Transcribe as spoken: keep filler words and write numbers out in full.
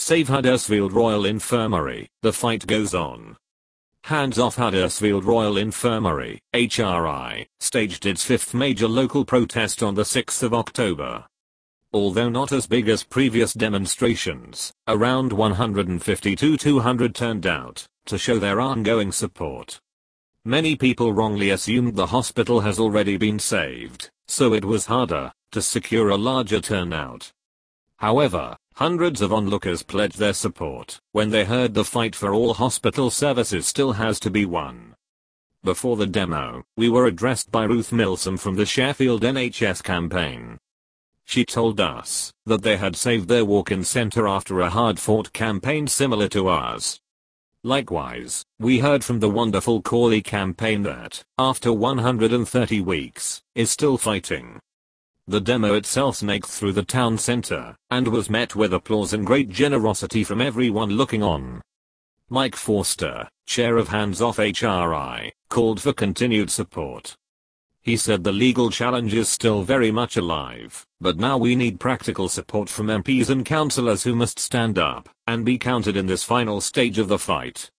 Save Huddersfield Royal Infirmary, the fight goes on. Hands Off Huddersfield Royal Infirmary, H R I, staged its fifth major local protest on the sixth of October. Although not as big as previous demonstrations, around one hundred fifty to two hundred turned out to show their ongoing support. Many people wrongly assumed the hospital has already been saved, so it was harder to secure a larger turnout. However, hundreds of onlookers pledged their support when they heard the fight for all hospital services still has to be won. Before the demo, we were addressed by Ruth Milsom from the Sheffield N H S campaign. She told us that they had saved their walk-in centre after a hard-fought campaign similar to ours. Likewise, we heard from the wonderful Corley campaign that, after one hundred thirty weeks, is still fighting. The demo itself snaked through the town centre, and was met with applause and great generosity from everyone looking on. Mike Forster, chair of Hands Off H R I, called for continued support. He said the legal challenge is still very much alive, but now we need practical support from M Ps and councillors who must stand up and be counted in this final stage of the fight.